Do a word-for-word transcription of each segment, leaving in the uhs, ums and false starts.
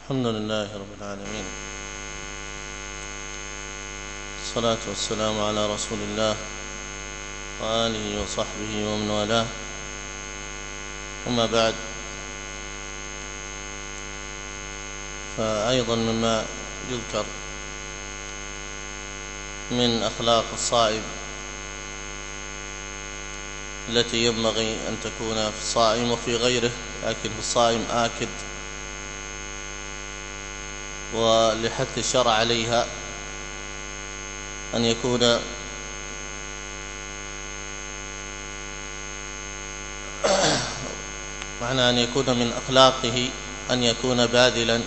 الحمد لله رب العالمين، الصلاة والسلام على رسول الله وآله وصحبه ومن والاه. أما بعد، فأيضا مما يذكر من أخلاق الصائم التي ينبغي أن تكون في الصائم وفي غيره، لكن في الصائم آكد ولحث الشرع عليها أن يكون معنى أن يكون من أخلاقه أن يكون باذلا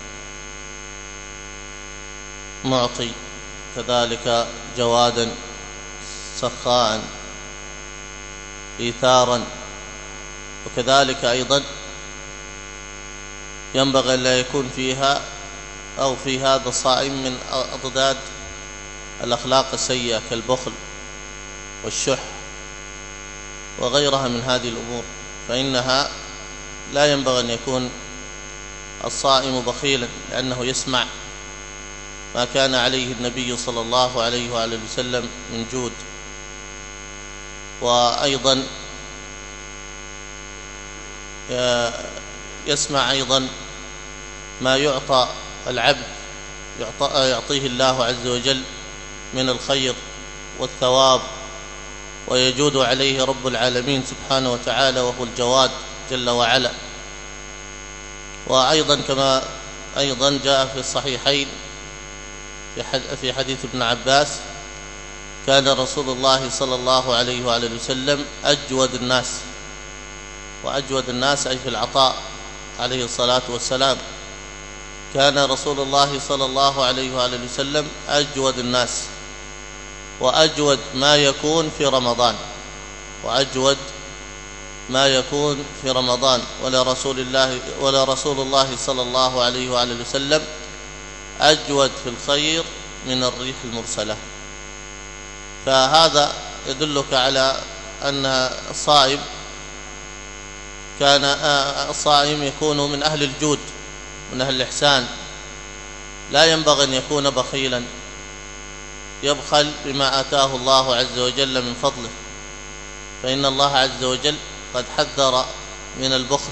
معطي، كذلك جوادا سخاء إيثارا، وكذلك أيضا ينبغي أن لا يكون فيها أو في هذا الصائم من أضداد الأخلاق السيئة كالبخل والشح وغيرها من هذه الأمور، فإنها لا ينبغي أن يكون الصائم بخيلا، لأنه يسمع ما كان عليه النبي صلى الله عليه وآله وسلم من جود. وأيضا يسمع أيضا ما يعطى العبد يعطيه الله عز وجل من الخير والثواب، ويجود عليه رب العالمين سبحانه وتعالى، وهو الجواد جل وعلا. وأيضا كما أيضا جاء في الصحيحين في حديث ابن عباس: كان رسول الله صلى الله عليه وآله وسلم أجود الناس، وأجود الناس أي في العطاء عليه الصلاة والسلام. كان رسول الله صلى الله عليه وآله وسلم أجود الناس، وأجود ما يكون في رمضان، وأجود ما يكون في رمضان ولا رسول الله ولا رسول الله صلى الله عليه وآله وسلم أجود في الخير من الريح المرسلة. فهذا يدلك على أن الصائم كان الصائم يكون من أهل الجود، من أهل الإحسان، لا ينبغي أن يكون بخيلا يبخل بما آتاه الله عز وجل من فضله، فإن الله عز وجل قد حذر من البخل.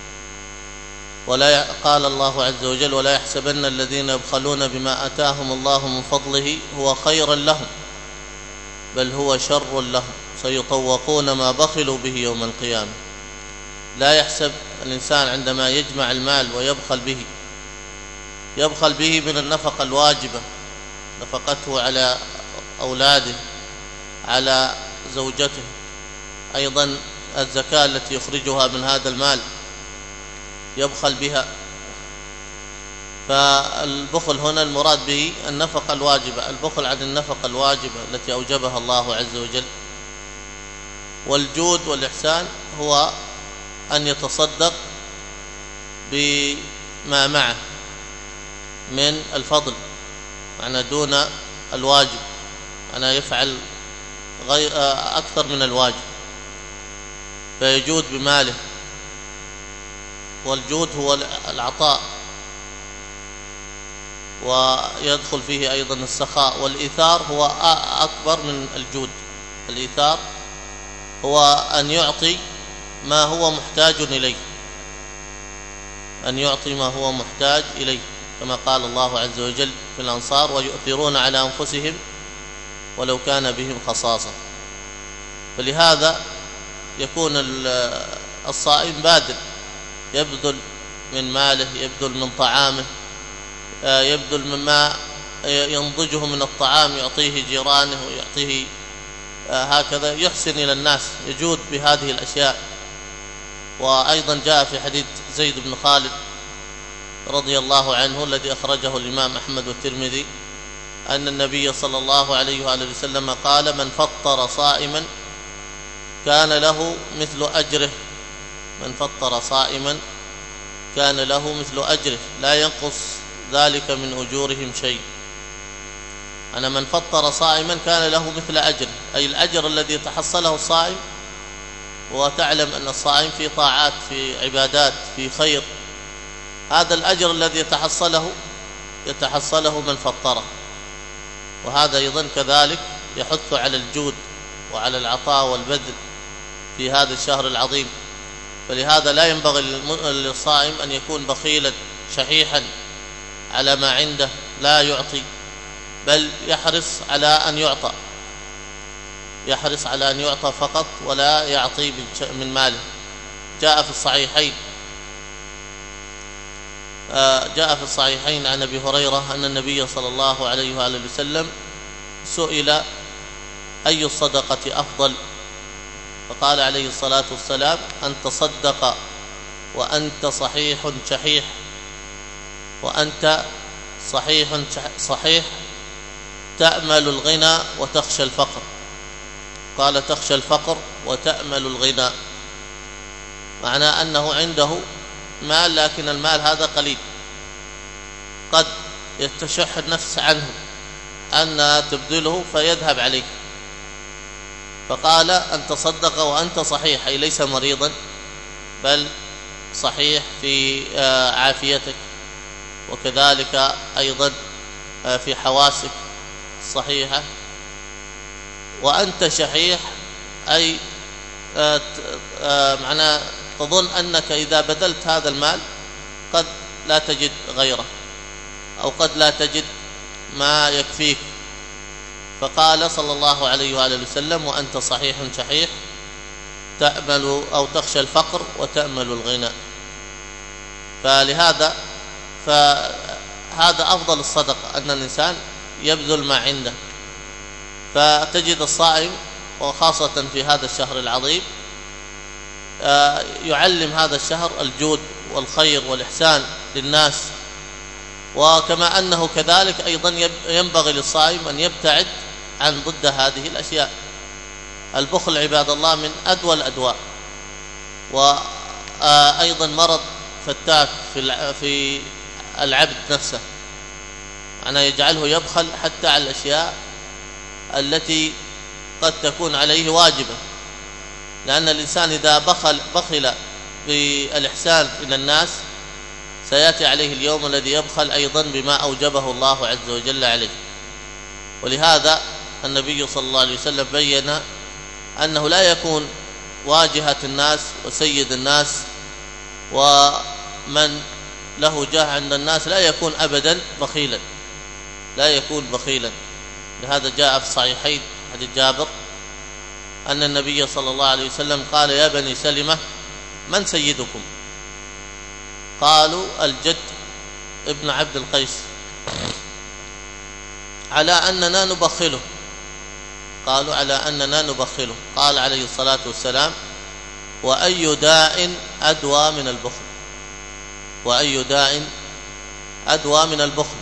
ولا قال الله عز وجل: ولا يحسبن الذين يبخلون بما آتاهم الله من فضله هو خيرا لهم بل هو شر لهم سيطوقون ما بخلوا به يوم القيامة. لا يحسب الإنسان عندما يجمع المال ويبخل به يبخل به من النفقة الواجبة، نفقته على أولاده، على زوجته، أيضا الزكاة التي يخرجها من هذا المال يبخل بها. فالبخل هنا المراد به النفقة الواجبة، البخل عن النفقة الواجبة التي أوجبها الله عز وجل. والجود والإحسان هو أن يتصدق بما معه من الفضل، معنى دون الواجب، أنا يفعل غير أكثر من الواجب، فيجود بماله. والجود هو العطاء، ويدخل فيه أيضا السخاء. والإيثار هو أكبر من الجود. الإيثار هو أن يعطي ما هو محتاج إليه، أن يعطي ما هو محتاج إليه، كما قال الله عز وجل في الأنصار: ويؤثرون على أنفسهم ولو كان بهم خصاصة. فلهذا يكون الصائم باذل، يبذل من ماله، يبذل من طعامه، يبذل مما ينضجه من الطعام، يعطيه جيرانه ويعطيه هكذا، يحسن إلى الناس، يجود بهذه الأشياء. وأيضا جاء في حديث زيد بن خالد رضي الله عنه الذي أخرجه الإمام أحمد والترمذي أن النبي صلى الله عليه وآله وسلم قال: من فطر صائما كان له مثل أجره من فطر صائما كان له مثل أجره لا ينقص ذلك من أجورهم شيء. أنا من فطر صائما كان له مثل أجره، أي الأجر الذي تحصله الصائم. وتعلم أن الصائم في طاعات، في عبادات، في خير، هذا الأجر الذي يتحصله يتحصله من فطره. وهذا أيضا كذلك يحث على الجود وعلى العطاء والبذل في هذا الشهر العظيم. فلهذا لا ينبغي للصائم أن يكون بخيلا شحيحا على ما عنده لا يعطي، بل يحرص على أن يعطى، يحرص على أن يعطى فقط ولا يعطي من ماله. جاء في الصحيحين جاء في الصحيحين عن أبي هريرة أن النبي صلى الله عليه وآله وسلم سئل أي الصدقة أفضل، فقال عليه الصلاة والسلام: أن تصدق وأنت صحيح شحيح، وأنت صحيح صحيح تأمل الغنى وتخشى الفقر. قال: تخشى الفقر وتأمل الغنى، معناه أنه عنده مال لكن المال هذا قليل، قد يتشح النفس عنه أن تبذله فيذهب عليه. فقال: أن تصدق وأنت صحيح، أي ليس مريضا بل صحيح في عافيتك، وكذلك أيضا في حواسك الصحيحة. وأنت شحيح أي معناه تظن أنك إذا بذلت هذا المال قد لا تجد غيره، أو قد لا تجد ما يكفيك. فقال صلى الله عليه وآله وسلم: وأنت صحيح شحيح تأمل أو تخشى الفقر وتأمل الغنى. فلهذا فهذا أفضل الصدقة، أن الإنسان يبذل ما عنده. فتجد الصائم وخاصة في هذا الشهر العظيم يعلم هذا الشهر الجود والخير والإحسان للناس. وكما أنه كذلك أيضا ينبغي للصائم أن يبتعد عن ضد هذه الأشياء. البخل عباد الله من أدوى الأدواء، وأيضا مرض فتاك في العبد نفسه، أنه يجعله يبخل حتى على الأشياء التي قد تكون عليه واجبة. لأن الإنسان إذا بخل بخل بالإحسان إلى الناس سيأتي عليه اليوم الذي يبخل أيضا بما أوجبه الله عز وجل عليه. ولهذا النبي صلى الله عليه وسلم بين أنه لا يكون واجهة الناس وسيد الناس ومن له جاه عند الناس لا يكون أبدا بخيلا، لا يكون بخيلا. لهذا جاء في الصحيحين حديث جابر أن النبي صلى الله عليه وسلم قال: يا بني سلمة من سيدكم؟ قالوا: الجد ابن عبد القيس. على أننا نبخله. قالوا: على أننا نبخله. قال عليه الصلاة والسلام: وأي داء أدوى من البخل، وأي داء أدوى من البخل.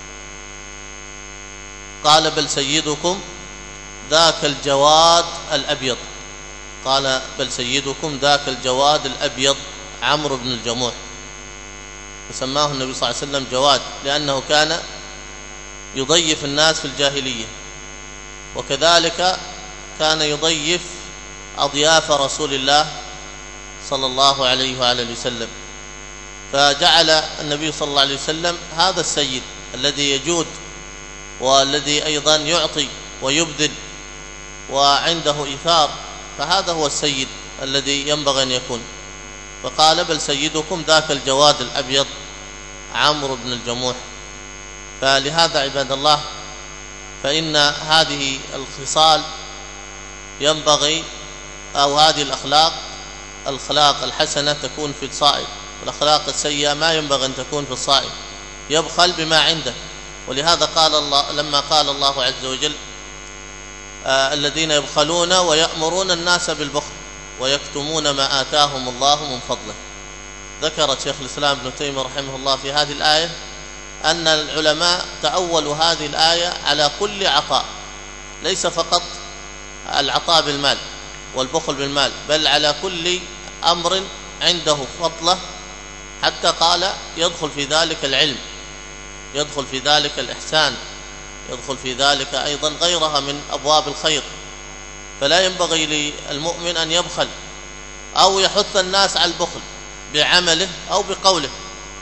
قال: بل سيدكم ذاك الجواد الأبيض. قال: بل سيدكم ذاك الجواد الأبيض عمرو بن الجموح. وسماه النبي صلى الله عليه وسلم جواد لأنه كان يضيف الناس في الجاهلية، وكذلك كان يضيف أضياف رسول الله صلى الله عليه وآله وسلم. فجعل النبي صلى الله عليه وسلم هذا السيد الذي يجود والذي أيضا يعطي ويبذل وعنده إيثار، فهذا هو السيد الذي ينبغي أن يكون. فقال: بل سيدكم ذاك الجواد الأبيض عمرو بن الجموح. فلهذا عباد الله فإن هذه الخصال ينبغي، أو هذه الأخلاق الأخلاق الحسنة تكون في الصائم، والأخلاق السيئة ما ينبغي أن تكون في الصائم. يبخل بما عنده. ولهذا قال الله لما قال الله عز وجل: آه الذين يبخلون ويأمرون الناس بالبخل ويكتمون ما آتاهم الله من فضله. ذكر شيخ الإسلام ابن تيمية رحمه الله في هذه الآية أن العلماء تأولوا هذه الآية على كل عطاء، ليس فقط العطاء بالمال والبخل بالمال، بل على كل أمر عنده فضله، حتى قال يدخل في ذلك العلم، يدخل في ذلك الإحسان، يدخل في ذلك أيضا غيرها من أبواب الخير. فلا ينبغي للمؤمن أن يبخل أو يحث الناس على البخل بعمله أو بقوله،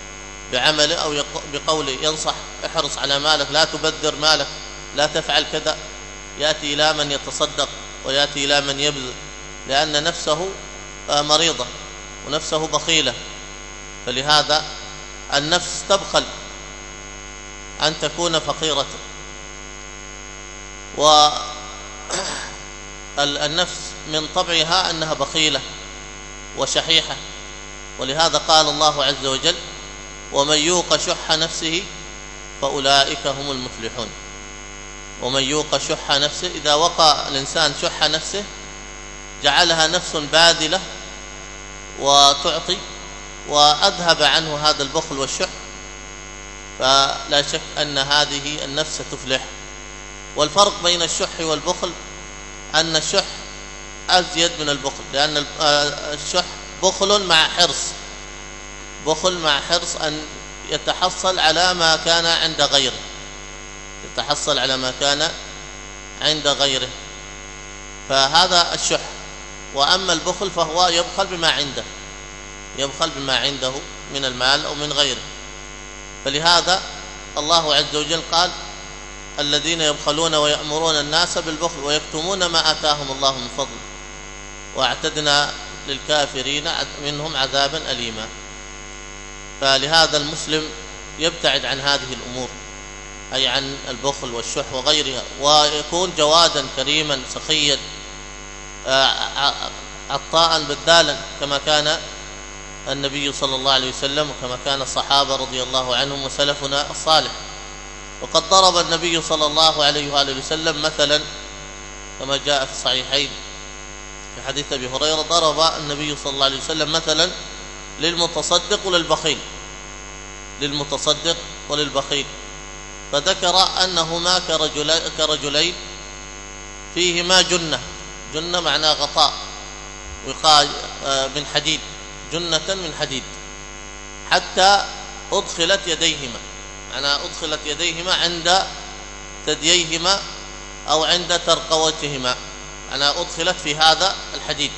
بعمله أو بقوله ينصح احرص على مالك، لا تبذر مالك، لا تفعل كذا، يأتي إلى من يتصدق ويأتي إلى من يبذل، لأن نفسه مريضة ونفسه بخيلة. فلهذا النفس تبخل أن تكون فقيرة، والنفس من طبعها أنها بخيلة وشحيحة. ولهذا قال الله عز وجل: ومن يوق شح نفسه فأولئك هم المفلحون. ومن يوق شح نفسه، إذا وقع الإنسان شح نفسه جعلها نفس باذلة وتعطي وأذهب عنه هذا البخل والشح، فلا شك أن هذه النفس تفلح. والفرق بين الشح والبخل أن الشح أزيد من البخل، لأن الشح بخل مع حرص، بخل مع حرص أن يتحصل على ما كان عند غيره، يتحصل على ما كان عند غيره، فهذا الشح. وأما البخل فهو يبخل بما عنده، يبخل بما عنده من المال أو من غيره. فلهذا الله عز وجل قال: الذين يبخلون ويأمرون الناس بالبخل ويكتمون ما آتاهم الله من فضله واعتدنا للكافرين منهم عذابا أليما. فلهذا المسلم يبتعد عن هذه الأمور، أي عن البخل والشح وغيرها، ويكون جوادا كريما سخيا عطاء بذالا كما كان النبي صلى الله عليه وسلم وكما كان الصحابة رضي الله عنهم وسلفنا الصالح. وقد ضرب النبي صلى الله عليه وآله وسلم مثلا كما جاء في الصحيحين في حديث أبي هريرة، ضرب النبي صلى الله عليه وسلم مثلا للمتصدق وللبخيل، للمتصدق وللبخيل، فذكر أنهما كرجلين, كرجلين فيهما جنة، جنة معناه غطاء وقاية من حديد، جنة من حديد، حتى أدخلت يديهما، معناه أدخلت يديهما عند ثدييهما أو عند ترقوتهما، معناه أدخلت في هذا الحديد.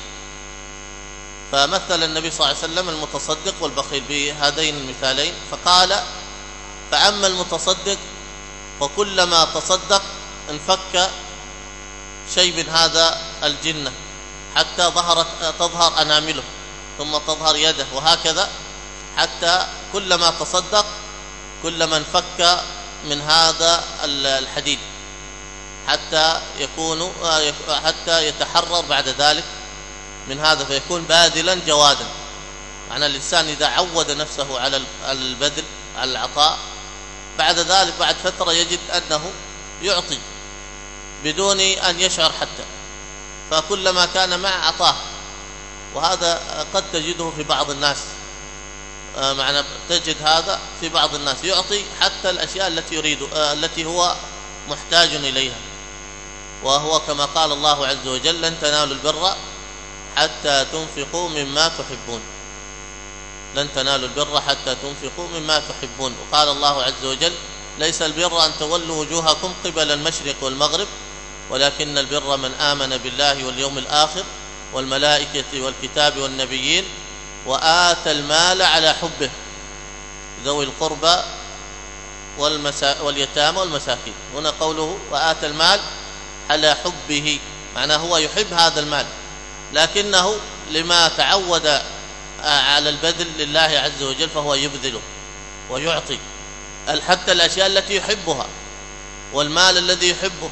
فمثل النبي صلى الله عليه وسلم المتصدق والبخيل بهذين المثالين، فقال: فأما المتصدق فكلما تصدق انفك شيء من هذا الجنة حتى ظهرت تظهر أنامله ثم تظهر يده، وهكذا حتى كلما تصدق كلما انفك من هذا الحديد حتى يكون حتى يتحرر بعد ذلك من هذا، فيكون باذلا جوادا. معنى الإنسان إذا عود نفسه على البذل على العطاء، بعد ذلك بعد فترة يجد أنه يعطي بدون أن يشعر حتى، فكلما كان مع عطاه. وهذا قد تجده في بعض الناس، معنى تجد هذا في بعض الناس يعطي حتى الأشياء التي يريد التي هو محتاج إليها، وهو كما قال الله عز وجل: لن تنالوا البر حتى تنفقوا مما تحبون، لن تنالوا البر حتى تنفقوا مما تحبون. وقال الله عز وجل: ليس البر أن تولوا وجوهكم قبل المشرق والمغرب ولكن البر من آمن بالله واليوم الآخر والملائكة والكتاب والنبيين وآتى المال على حبه ذوي القربى والمسا... واليتامى والمساكين. هنا قوله وآتى المال على حبه، معناه هو يحب هذا المال، لكنه لما تعود على البذل لله عز وجل فهو يبذله ويعطي حتى الأشياء التي يحبها والمال الذي يحبه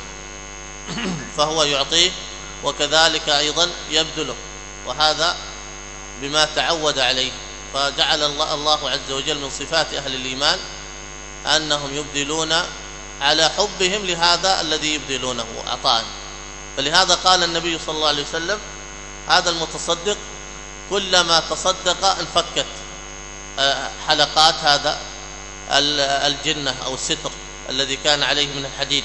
فهو يعطيه، وكذلك أيضا يبذله، وهذا بما تعود عليه. فجعل الله عز وجل من صفات أهل الإيمان أنهم يبذلون على حبهم لهذا الذي يبذلونه عطاء. فلهذا قال النبي صلى الله عليه وسلم: هذا المتصدق كلما تصدق انفكت حلقات هذا الجنة أو الستر الذي كان عليه من الحديد.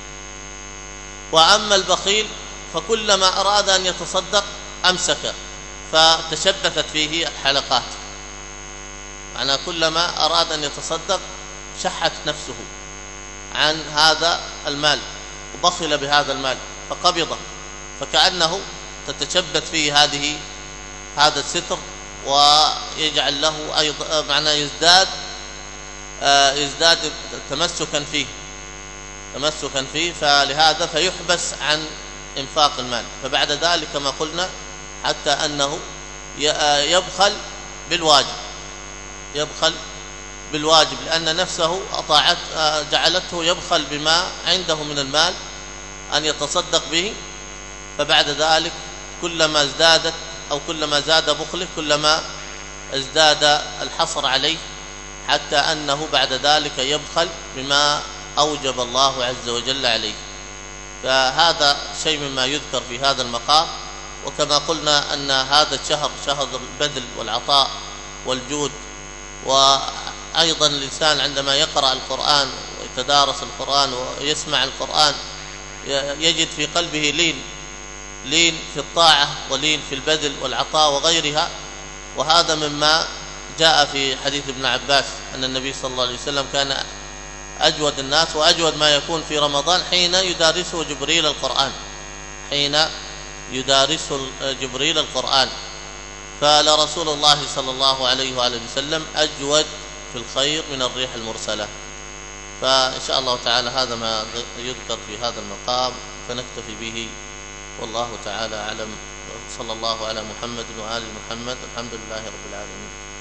وأما البخيل فكلما أراد أن يتصدق أمسك فتشبثت فيه الحلقات، معنى كلما أراد أن يتصدق شحت نفسه عن هذا المال وبخل بهذا المال فقبضه، فكأنه تتشبث فيه هذه هذا الستر، ويجعل له أيضا معنى يزداد يزداد تمسكا فيه تمسكا فيه فلهذا فيحبس عن إنفاق المال. فبعد ذلك كما قلنا حتى أنه يبخل بالواجب يبخل بالواجب لأن نفسه أطاعت جعلته يبخل بما عنده من المال أن يتصدق به. فبعد ذلك كلما ازدادت أو كلما زاد بخله كلما ازداد الحصر عليه حتى أنه بعد ذلك يبخل بما أوجب الله عز وجل عليه. فهذا شيء مما يذكر في هذا المقام. وكما قلنا أن هذا الشهر شهر البذل والعطاء والجود. وأيضا الإنسان عندما يقرأ القرآن ويتدارس القرآن ويسمع القرآن يجد في قلبه لين لين في الطاعة ولين في البذل والعطاء وغيرها. وهذا مما جاء في حديث ابن عباس أن النبي صلى الله عليه وسلم كان أجود الناس وأجود ما يكون في رمضان حين يدارسه جبريل القرآن حين يدارسه جبريل القرآن. فلرسول الله صلى الله عليه وآله وسلم أجود في الخير من الريح المرسلة. فإن شاء الله تعالى هذا ما يذكر في هذا المقام فنكتفي به والله تعالى أعلم. صلى الله على محمد وآل محمد. الحمد لله رب العالمين.